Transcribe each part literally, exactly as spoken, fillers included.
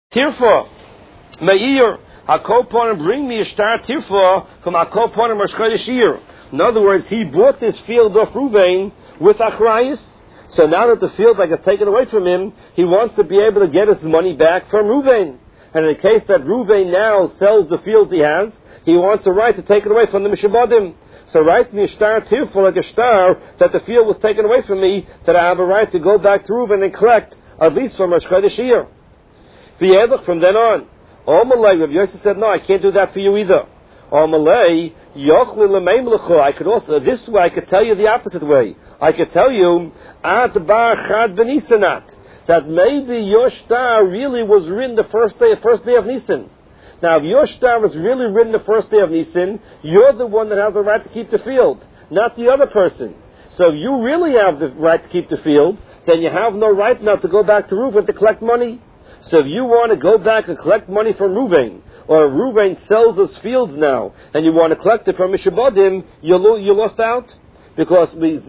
Tirfa, Meir, Hakoponim, bring me a star Tirfa from Hakoponim Rosh Year. In other words, he bought this field of Ruvain with Achrayis. So now that the field like is taken away from him, he wants to be able to get his money back from Ruvain. And in the case that Ruvain now sells the field he has, he wants a right to take it away from the Mishabadim. So write me a star Tirfa, like a star, that the field was taken away from me, that I have a right to go back to Ruvain and collect, at least from Rosh Chodesh Year. From then on. Omalei, Rabbi Yosef said, no, I can't do that for you either. Omalei, Yochli L'meim L'chu. I could also, this way, I could tell you the opposite way. I could tell you, Ad Bar Chad Ben Nisanat, that maybe your star really was written the first day, first day of Nisan. Now, if your star was really written the first day of Nisan, you're the one that has the right to keep the field, not the other person. So if you really have the right to keep the field, then you have no right now to go back to Reuven to collect money. So if you want to go back and collect money from Reuven, or Reuven sells his fields now, and you want to collect it from Mishabadim, you lo- you lost out. Because we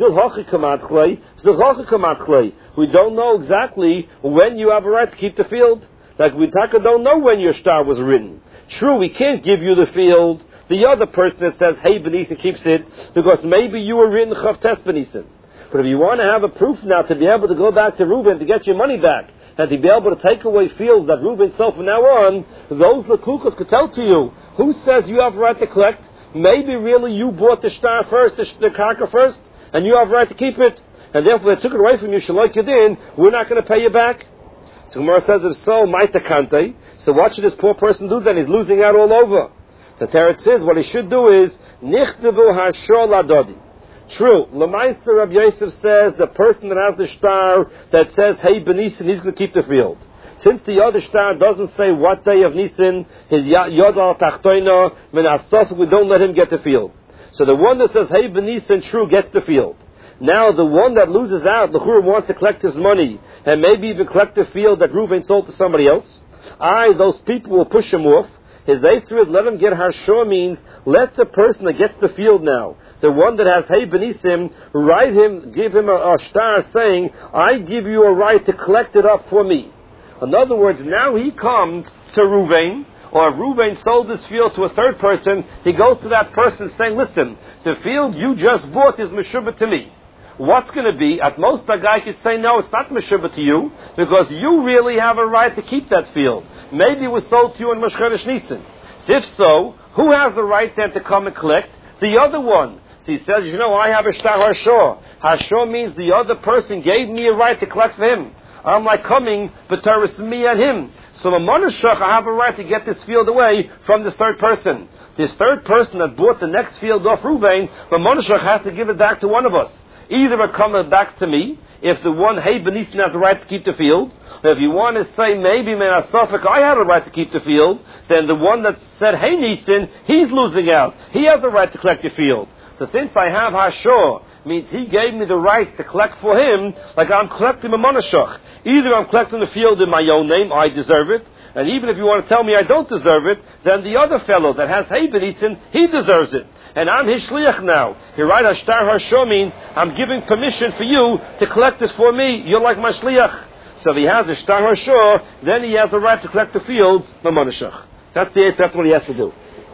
we don't know exactly when you have a right to keep the field. Like we don't know when your star was written. True, we can't give you the field. The other person that says, hey, Benisan keeps it, because maybe you were written Chav Tes Benisan. But if you want to have a proof now to be able to go back to Reuven to get your money back, and to be able to take away fields that Reuven sold from now on, those Lakukas could tell to you, who says you have a right to collect? Maybe really you bought the star first, the, the karka first, and you have a right to keep it, and therefore they took it away from you, Shalok Yadin, we're not going to pay you back. So Gemara says, if so, Maita Kante, so what should this poor person do then? He's losing out all over. The Teretz says, what he should do is, Nichtavu Hashor Ladodi. True, Lamaisa Rabbi Yosef says, the person that has the star that says, hey, Benisan, he's going to keep the field. Since the other star doesn't say what day of Nisan, his Yod al Tachtoina, Min Asaf, we don't let him get the field. So the one that says, hey, Benisan, true, gets the field. Now the one that loses out, the Chur wants to collect his money, and maybe even collect the field that Reuven sold to somebody else. I, those people will push him off. His answer is, let him get Hashor means, let the person that gets the field now, the one that has Hey Benisim, write him, give him a, a star saying, I give you a right to collect it up for me. In other words, now he comes to Reuven, or Reuven sold this field to a third person, he goes to that person saying, listen, the field you just bought is Meshubah to me. What's going to be? At most, the guy could say, no, it's not Meshubah to you, because you really have a right to keep that field. Maybe it was sold to you in Rosh Chodesh Nisan. If so, who has the right then to come and collect? The other one. So he says, you know, I have a Shtar Hashor. Hashor means the other person gave me a right to collect for him. I'm like coming, but it's me and him. So a Monashach, I have a right to get this field away from this third person. This third person that bought the next field off Reuven, the Monashach has to give it back to one of us. Either it comes back to me, if the one, hey, Benisan has a right to keep the field. Or if you want to say, maybe, man, Asafik, I have a right to keep the field, then the one that said, hey, Nisan, he's losing out. He has a right to collect the field. So since I have Hashor, means he gave me the right to collect for him, like I'm collecting a monashach. Either I'm collecting the field in my own name, I deserve it, and even if you want to tell me I don't deserve it, then the other fellow that has Hey Benisan, he deserves it. And I'm his shliach now. He write Ashtar Hashor means I'm giving permission for you to collect this for me. You're like my shliach. So if he has a Shtar Hashor, then he has a right to collect the fields, the monashach. That's the that's what he has to do.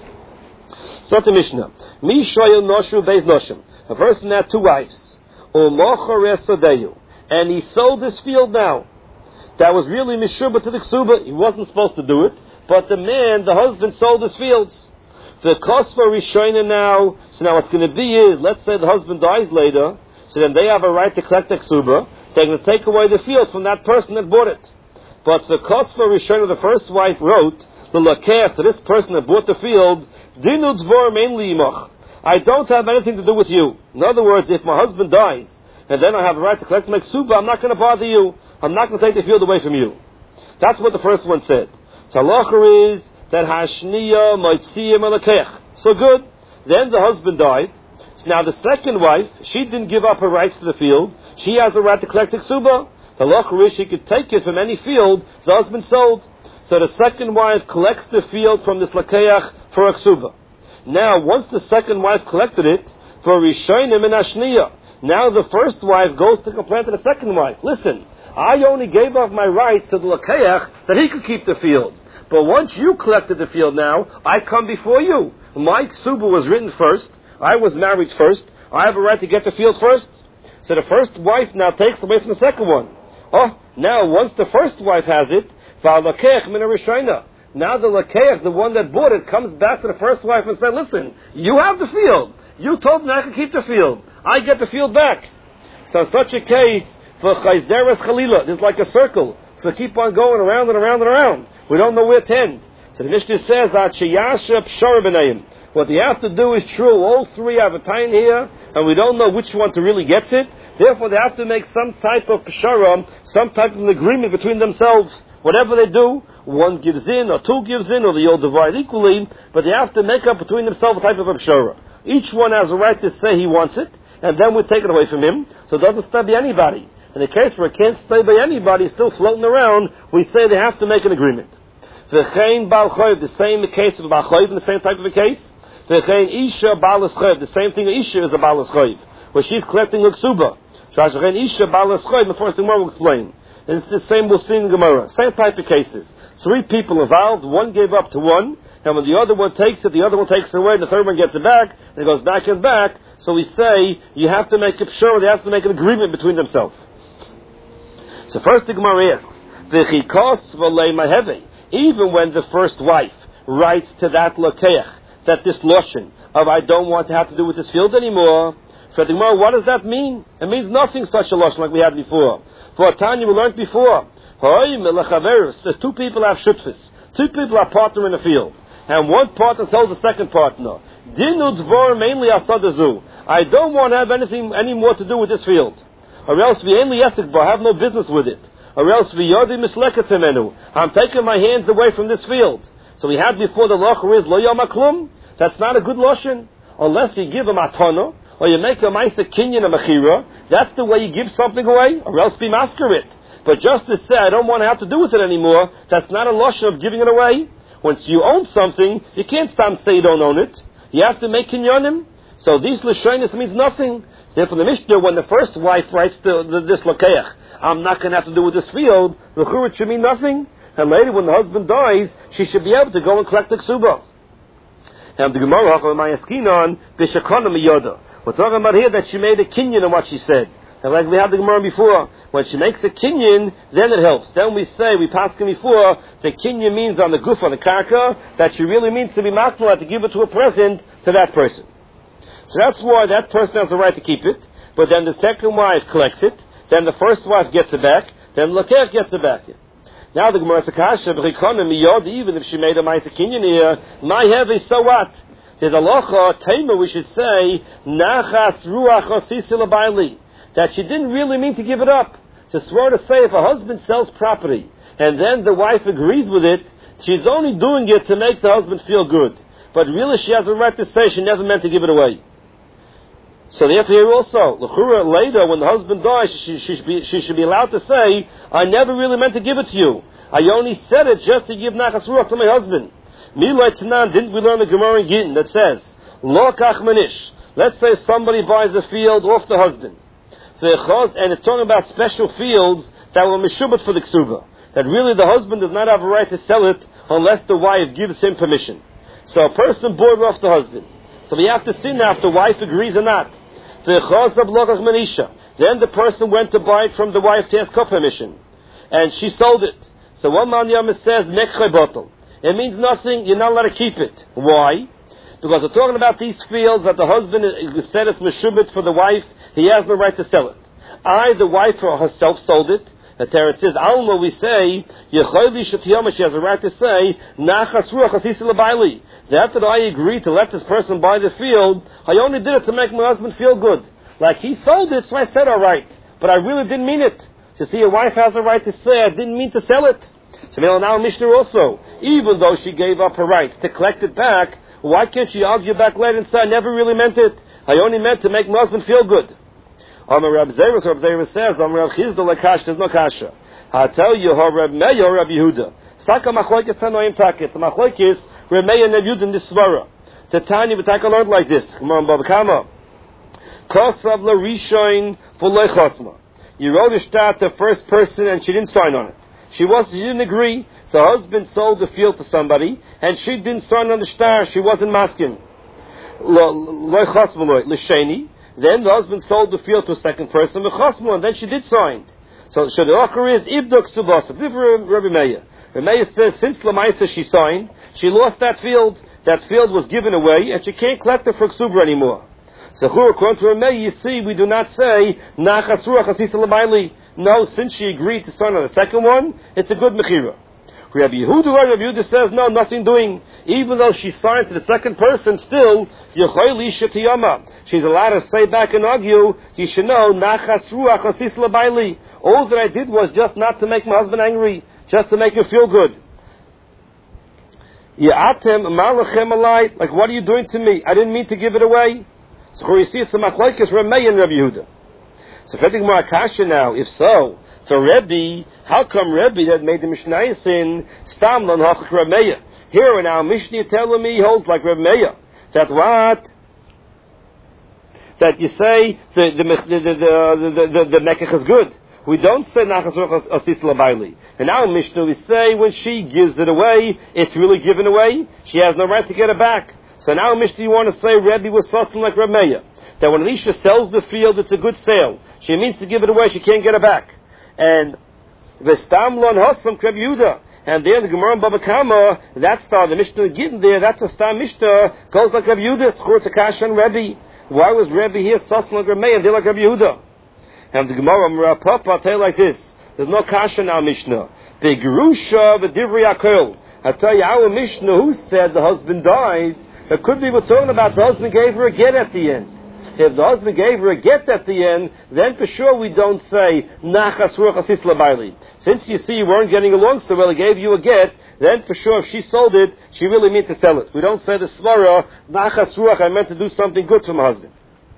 So to Mishnah. Mi shoyel noshu beis noshim. A person had two wives. And he sold this field now. That was really Mishubah to the Ksuba. He wasn't supposed to do it. But the man, the husband, sold his fields. The Kosva Rishoina now, so now what's going to be is, let's say the husband dies later, so then they have a right to collect the Ksuba. They're going to take away the field from that person that bought it. But the Kosva Rishoina, the first wife, wrote, the Lakeh, to this person that bought the field, Dinu Dvor mainly imach. I don't have anything to do with you. In other words, if my husband dies, and then I have a right to collect my ksuba, I'm not going to bother you. I'm not going to take the field away from you. That's what the first one said. So halacha is that hashniya moitziyim alakech. So good. Then the husband died. Now the second wife, she didn't give up her rights to the field. She has a right to collect the ksuba. The halacha is she could take it from any field the husband sold. So the second wife collects the field from this lakeach for a ksuba. Now, once the second wife collected it, for Rishonim and Ashniya, now the first wife goes to complain to the second wife. Listen, I only gave up my rights to the Lakeach that he could keep the field. But once you collected the field now, I come before you. My ksuba was written first. I was married first. I have a right to get the field first. So the first wife now takes away from the second one. Oh, now once the first wife has it, v'alakeach min harishayna. Now the lakeach, the one that bought it, comes back to the first wife and says, listen, you have the field. You told me I could keep the field. I get the field back. So in such a case, for chayzeres chalila, there's like a circle. So keep on going around and around and around. We don't know where to end. So the Mishnah says, what they have to do is true. All three have a time here, and we don't know which one to really get it. Therefore, they have to make some type of pshara, some type of an agreement between themselves. Whatever they do, one gives in, or two gives in, or they all divide equally, but they have to make up between themselves a type of a pshara. Each one has a right to say he wants it, and then we take it away from him, so it doesn't stay by anybody. In the case where it can't stay by anybody, still floating around, we say they have to make an agreement. V'chein bal choyv, the same case of bal choyv, in the same type of a case. V'chein isha balas choyv, the same thing isha is a balas choyv, where she's collecting a ksuba. V'chein isha balas choyv, the first thing we'll explain. And it's the same we'll see in Gemara. Same type of cases. Three people involved, one gave up to one, and when the other one takes it, the other one takes it away, and the third one gets it back, and it goes back and back. So we say, you have to make it sure, they have to make an agreement between themselves. So first the Gemara asks, V'chikos v'lei maheve, even when the first wife writes to that lakeach, that this lotion of I don't want to have to do with this field anymore, for the Gemara, what does that mean? It means nothing, such a lotion like we had before. For Tanya, we learned before, so two people have shutfis, two people are partner in the field, and one partner tells the second partner, mainly I don't want to have anything any more to do with this field, or else we only have no business with it, or else we I'm taking my hands away from this field. So we had before the locher is lo yamaklum. That's not a good lotion unless you give a matana or you make a ma'aser kinyan a mechira. That's the way you give something away, or else be masker it. But just to say I don't want to have to do with it anymore, that's not a lotion of giving it away. Once you own something, you can't stop say you don't own it. You have to make kinyanim. So these lashonis means nothing. So for the Mishnah, when the first wife writes to the, this lakeach, I'm not going to have to do with this field, the churut should mean nothing. And later, when the husband dies, she should be able to go and collect the ksuba. And the Gemara, we're talking about here that she made a kinyan on what she said. And like we had the Gemara before, when she makes a kinyan, then it helps. Then we say, we passed it before, the kinyan means on the guf, on the karka, that she really means to be makbala, to give it to a present to that person. So that's why that person has the right to keep it. But then the second wife collects it. Then the first wife gets it back. Then the lakeach gets it back. Now the Gemara Sakasha, even if she made a ma'aser kinyan here, my heavy, so what? There's a locha, tema, we should say, nachas ruach osisi l'bayli, that she didn't really mean to give it up. To swear to say if a husband sells property and then the wife agrees with it, she's only doing it to make the husband feel good. But really she has a right to say she never meant to give it away. So therefore here also, l'chura, later when the husband dies, she, she, should be, she should be allowed to say, I never really meant to give it to you. I only said it just to give nachas ruach to my husband. Milay Tanan, didn't we learn the Gemara in Gittin that says, Lo kach manish. Let's say somebody buys a field off the husband. And it's talking about special fields that were mishubat for the ksuba. That really the husband does not have a right to sell it unless the wife gives him permission. So a person bought it off the husband. So we have to see now if the wife agrees or not. Then the person went to buy it from the wife to ask her permission. And she sold it. So one man Yama says, Nekhe bottle. It means nothing, you're not allowed to keep it. Why? Because we're talking about these fields that the husband said is meshubit for the wife, he has no right to sell it. I, the wife herself, sold it. The Teretz says, Alma, we say, Yechoyli Shatiyama, she has a right to say, Nachas Ruach Asisi L'Baili. That that I agreed to let this person buy the field, I only did it to make my husband feel good. Like he sold it, so I said all right. But I really didn't mean it. You see, a wife has a right to say, I didn't mean to sell it. So now Mishnah also, even though she gave up her right to collect it back, why can't she argue back later and say, I never really meant it. I only meant to make my husband feel good. Amar Rab Zerus, Rab Zerus says, Amar Rab Chizda Lakash, there's no kasha. I tell you, Rab Meir, Rab Yehuda. Saka Machlokes Tanoim Takit. So Machlokes, Rab Meir and Rab Yehuda in this svara. The Tanya, but Taka learned like this. Come on, Baba Kama. Kosav La Rishoin for Lechosma. You wrote a shtar to the first person and she didn't sign on it. She was she didn't agree. So her husband sold the field to somebody and she didn't sign on the shtar. She wasn't masking. Then the husband sold the field to a second person, and then she did sign. So the offer is ibduk subasa. Rabbi Meir. Rabbi Meir says since Lamaisa she signed, she lost that field. That field was given away, and she can't collect it for ksubra anymore. So according to Rabbi Meir, you see, we do not say nachasruach asisa l'mayli. No, since she agreed to sign on the second one, it's a good mechira. Rabbi Yehuda, Rabbi Yehuda says, no, nothing doing. Even though she signed to the second person, still, Yechoyli Shetiyama. She's allowed to say back and argue, you should know, Nachas Ruach Asis Labaili. All that I did was just not to make my husband angry, just to make him feel good. Ya'atem Malachem Alai, like, what are you doing to me? I didn't mean to give it away. So you see, it's a machlokes Ramei and Rabbi Yehuda. So if I think more Akasha now, if so, so Rebbe, how come Rebbe that made the Mishnah sin stam lan hachak Reb Meir? Here in our Mishnah telling me he holds like Reb Meir. That what? That you say the the the the the, the, the mekach is good. We don't say nachas ruach asis labayli. In our Mishnah we say when she gives it away, it's really given away. She has no right to get it back. So in our Mishnah you want to say Rebbe was sussing like Reb Meir. That when Elisha sells the field, it's a good sale. She means to give it away, she can't get it back. And Vestam Lon Hosam Kreb Yehuda. And there the Gemara in Baba Kama, that's the, the Mishnah getting there, that's a Stam Mishnah, goes like Reb Yehuda, it's Chorz Akash and Rebbe. Why was Rebbe here Sassan like Reb Meir and they're like Reb Yehuda? And the Gemara, Mara Papa, I'll tell you like this, there's no Kasha in our Mishnah. The Gerusha, the Divrei Akol. I'll tell you, our Mishnah, who said the husband died, it could be we're talking about the husband gave her a get at the end. If the husband gave her a get at the end, then for sure we don't say nachas ruach asis labayli. Since you see you weren't getting along so well, he gave you a get, then for sure if she sold it, she really meant to sell it. We don't say the svara nachas ruach, I meant to do something good for my husband.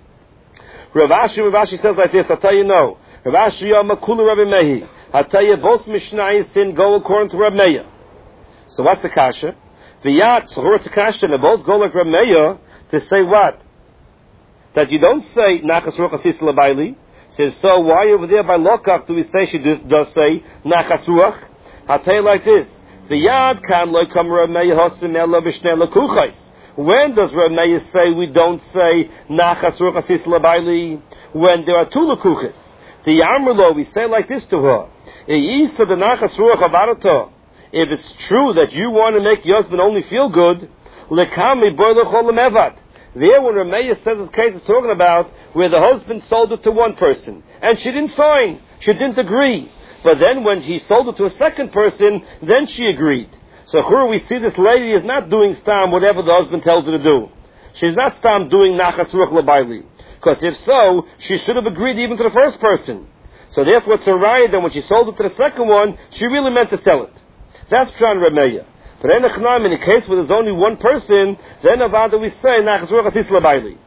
Rav Ashi, Rav Ashi says like this, I'll tell you no. Rav Ashi Yamakula Rabbi Meir. I'll tell you both Mishnayos sin go according to Rabbi Meir. So what's the kasha? V'yat, so what's the kasha? And they both go like Rabbi Meir to say what? That you don't say nachas ruach asis labayli. Says so. Why over there by lokach do we say she does, does say nachas ruach? I'll tell you like this: the yad kan lo kam Reb Meir hosim ela b'shnei lekuchos. When does Reb Meir say we don't say nachas ruach asis labayli? When there are two lekuchos. The yamrlo we say like this to her: Eisa the nachas ruach avarato. If it's true that you want to make your husband only feel good, lekami boy lechol lemevad. There, when Rameya says this case is talking about where the husband sold it to one person and she didn't sign, she didn't agree. But then when he sold it to a second person, then she agreed. So here we see this lady is not doing stam whatever the husband tells her to do. She's not stam doing nachas ruach labayli. Because if so, she should have agreed even to the first person. So therefore it's a riot that when she sold it to the second one, she really meant to sell it. That's Pshan Rameya. But in the case where there's only one person, then avada we say nachas ruach asis labayli.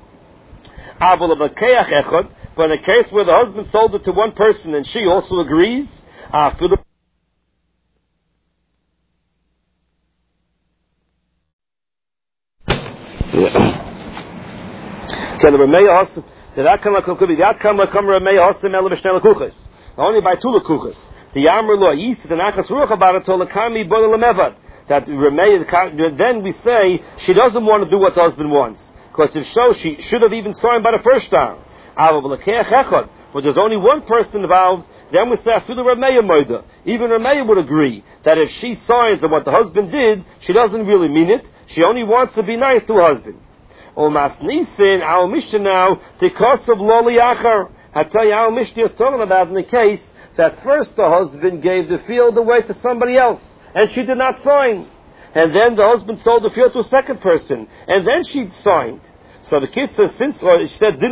But in the case where the husband sold it to one person and she also agrees, uh, for the only by two lekuchos. The Yamar Lo Yis the Nachas Ruach about it told Lakami Bola Lamevad. That then we say she doesn't want to do what the husband wants. Because if so, she should have even signed by the first time. But there's only one person involved, then we say Afilu Rameya Moida. Even Rameya would agree that if she signs on what the husband did, she doesn't really mean it. She only wants to be nice to her husband. Omas Nisin, our Mishnah now, because of Loli Achar. I tell you, our Mishnah is talking about in the case that first the husband gave the field away to somebody else, and she did not sign. And then the husband sold the field to a second person, and then she signed. So the kid says, since, or she said,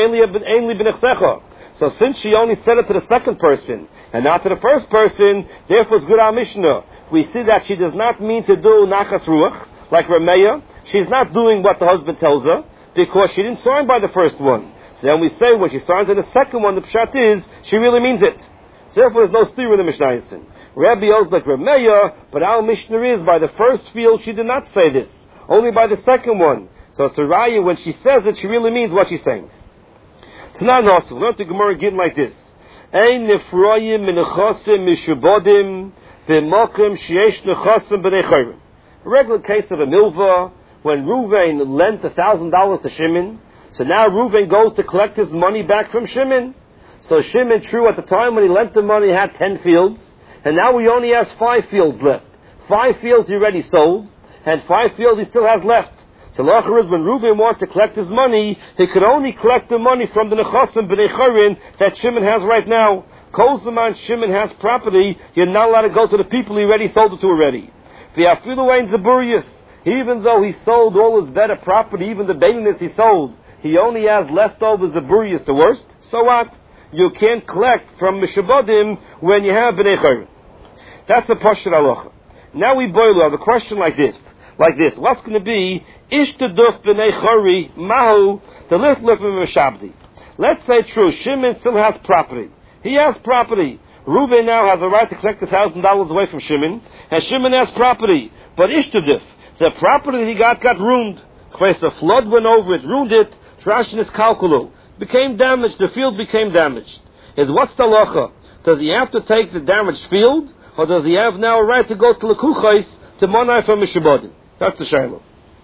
so since she only said it to the second person, and not to the first person, therefore it's good our Mishnah. We see that she does not mean to do nachas ruach, like Rameya. She's not doing what the husband tells her, because she didn't sign by the first one. So then we say, when she signs on the second one, the pshat is, she really means it. So therefore there's no steer in the Mishnah. Rabbi owes like Rameya, but our Mishnah is, by the first field she did not say this, only by the second one. So it's a raya, when she says it, she really means what she's saying. Tanan also, learn the Gemara again like this. Ein nefroyim menechosim mishubodim v'mokim sheyesh nechosim b'nei chayrim. A regular case of a milva, when Reuven lent a thousand dollars to Shimon, so now Reuven goes to collect his money back from Shimon. So Shimon, true, at the time when he lent the money, had ten fields, and now he only has five fields left. Five fields he already sold, and five fields he still has left. So l'achar is when Reuven wants to collect his money, he could only collect the money from the nechasim b'nei chayrin that Shimon has right now. Kol zaman Shimon has property, you're not allowed to go to the people he already sold it to already. V'afilu ein zaburius, even though he sold all his better property, even the bailiness he sold, he only has leftover zaburius, the worst. So what? You can't collect from mishabodim when you have b'nei chayrin. That's a pashut halacha. Now we boil up a question like this. Like this, what's going to be ishtaduf b'nei chari mahu the lithlif mishabdi? Let's say true, Shimon still has property. He has property. Reuven now has a right to collect a thousand dollars away from Shimon, and Shimon has property. But ishtaduf, the property that he got got ruined. The flood went over it, ruined it. Trashin is kalkulu, became damaged. The field became damaged. Is what's the halacha? Does he have to take the damaged field, or does he have now a right to go to lekuchais to monai from mishabodim? That's the shayla.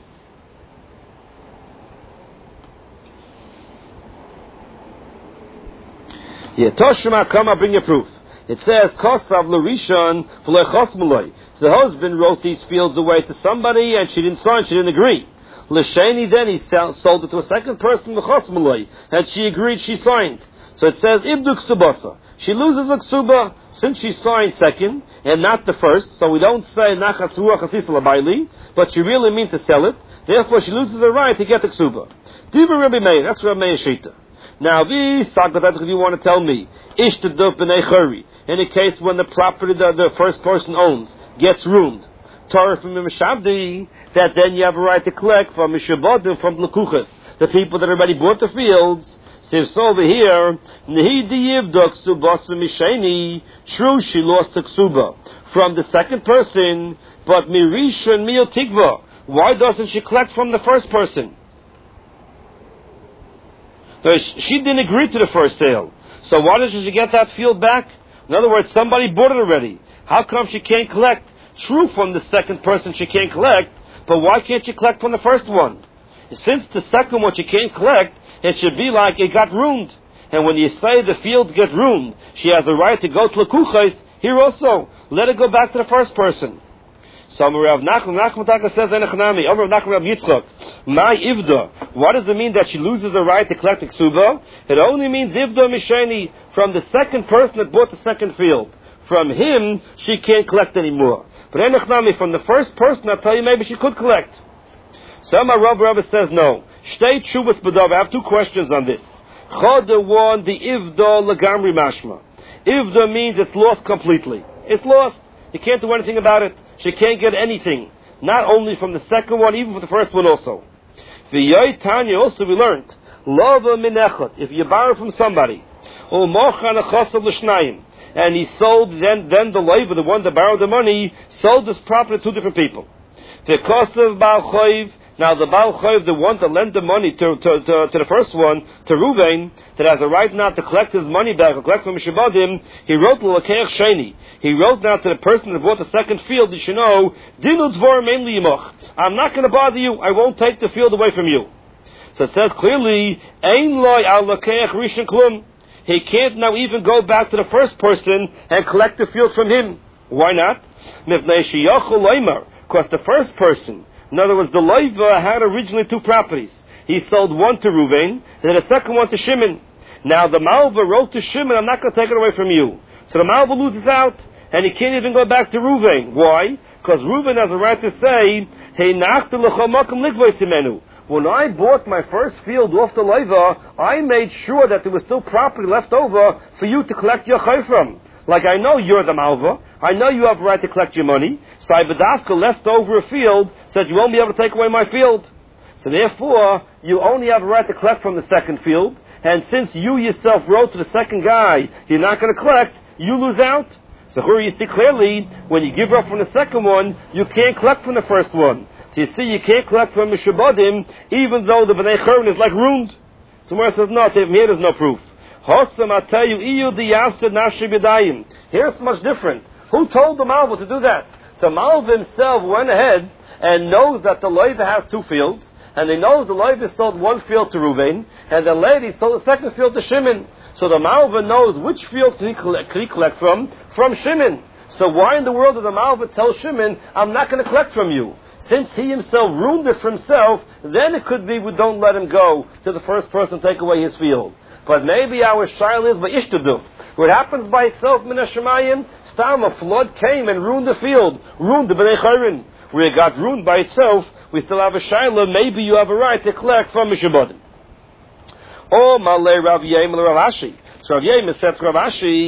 Yeah, Toshima, come, I'll bring you proof. It says, Kosav l'rishon v'lechos maloi. So the husband wrote these fields away to somebody, and she didn't sign, she didn't agree. L'sheni, then he sold it to a second person, v'chos maloi, and she agreed, she signed. So it says, ibdu ksubasa. She loses a ksuba, since she signed second, and not the first, so we don't say, nachas ruach asisa l'bayli, but she really means to sell it, therefore she loses her right to get the ksuba. Diva Rabbi Meir, that's Rabbi Meir Shita. Now, this, if you want to tell me, ishtaduf b'nei chari, in a case when the property the, the first person owns gets ruined, Torah from Mishabdi, that then you have a right to collect from Mishabodim, from Lekuchas, the people that already bought the fields. So over here, true, she lost the ksuba from the second person, but Mirishon Mil Tikva, why doesn't she collect from the first person? She didn't agree to the first sale. So why doesn't she get that field back? In other words, somebody bought it already. How come she can't collect? True, from the second person she can't collect, but why can't she collect from the first one? Since the second one she can't collect, it should be like it got ruined. And when you say the fields get ruined, she has a right to go to Lekuchais. Here also, let it go back to the first person. So Rav Nachman, Nachman Taka says, Enechnami, Rav Nachman Rav Yitzchak, my Ivda. What does it mean that she loses her right to collect the ksuba? It only means Ivda Misheni, from the second person that bought the second field. From him, she can't collect anymore. But Enechnami, from the first person, I'll tell you, maybe she could collect. So my Rav Rav says, no. Shtei Tshuvas B'dav, I have two questions on this. Choda one, the Ivda Lagamri Mashma. Ivda means it's lost completely. It's lost. You can't do anything about it. She can't get anything. Not only from the second one, even from the first one also. V'yoy Tanya, also we learned, Lova Minechot, if you borrow from somebody, or Mochan Achosav L'shnayim, and he sold, then then the labor, the one that borrowed the money, sold this property to two different people. V'kosav Baal Choiv, now the Baal Choiv, the one that lent the money to, to, to, to the first one, to Reuven, that has a right now to collect his money back, or collect from Mishabodim, he wrote L'Lakeach Sheni. He wrote now to the person that bought the second field, you should know, Dinu Dvorim Ein Li Yimoch. I'm not going to bother you, I won't take the field away from you. So it says clearly, Ein Loi Al Lakeach Rishon Klum. He can't now even go back to the first person and collect the field from him. Why not? Because the first person, in other words, the Leiva had originally two properties. He sold one to Reuven, and then the second one to Shimon. Now the Malva wrote to Shimon, I'm not going to take it away from you. So the Malva loses out, and he can't even go back to Reuven. Why? Because Reuven has a right to say, Hey, when I bought my first field off the Leiva, I made sure that there was still property left over for you to collect your chay from. Like I know you're the Malva, I know you have a right to collect your money, so I bedavka left over a field, said you won't be able to take away my field. So therefore, you only have a right to collect from the second field, and since you yourself wrote to the second guy, you're not going to collect, you lose out. So here you see clearly, when you give up from the second one, you can't collect from the first one. So you see, you can't collect from Mishabodim, even though the B'nai Churban is like ruined. So Gemara says, no, here there's no proof. Hosam, I tell you, iyu diyasta nashi b'dayim. Here it's much different. Who told the Malva to do that? The Malva himself went ahead and knows that the Leiva has two fields, and he knows the Leiva sold one field to Ruvain, and the lady sold the second field to Shimon. So the Malva knows which field can he collect, can he collect from? From Shimon. So why in the world did the Malva tell Shimon, I'm not going to collect from you? Since he himself ruined it for himself, then it could be we don't let him go to the first person to take away his field. But maybe our shaila is by ishtadu. What happens by itself, min hashemayim, stam, a flood came and ruined the field, ruined the bnei chayrin. Where it got ruined by itself, we still have a shaila, maybe you have a right to collect from mishabodim. Oh, malay Rav Yemel Rav Ashi. So Rav Yemel said to Rav Ashi,